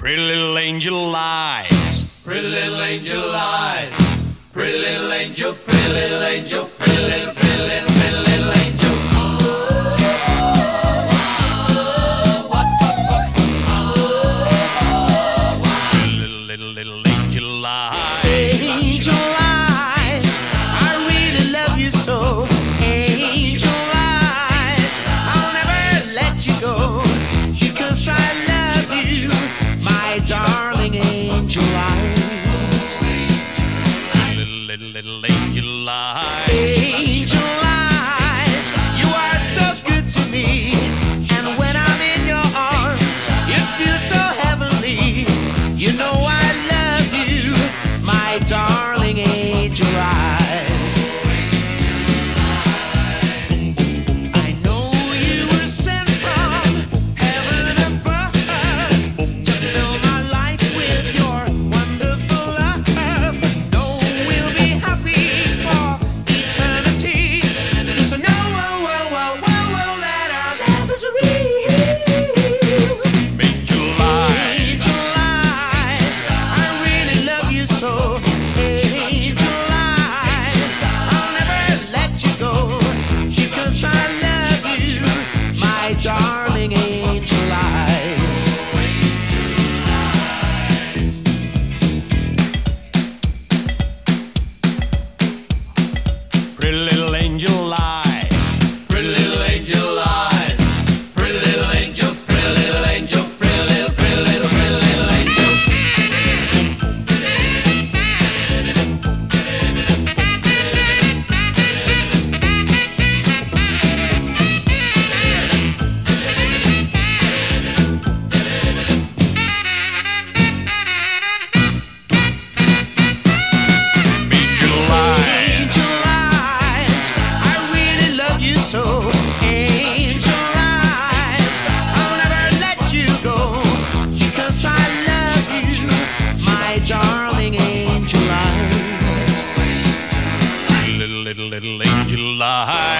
Pretty little angel eyes. Pretty little angel eyes. Pretty little angel, pretty little angel, pretty little, pretty little, pretty little angel. Little angel eyes. Angel eyes, I really love you so. Angel eyes, I'll never let you go, because I love you, my darling angel eyes. Little angel eyes. Angel eyes, you are so good to me, and when I'm in your arms, it feels so heavenly. You know I love you, my darling angel eyes. I know you were sent from heaven above to fill my life with your wonderful love. No, we'll be happy for eternity. So know, that our love is real. Angel eyes. Angel eyes, I really love you so. Angel eyes, I'll never let you go, because I love you, my darling angel eyes. Pretty little angel eyes. Pretty little angel eyes. Pretty little angel, pretty little angel, pretty little, pretty little, pretty little angel. Angel eyes. Angel eyes, I really love you so. Angel eyes, I'll never let you go, because I love you, my darling angel eyes. Little angel eyes.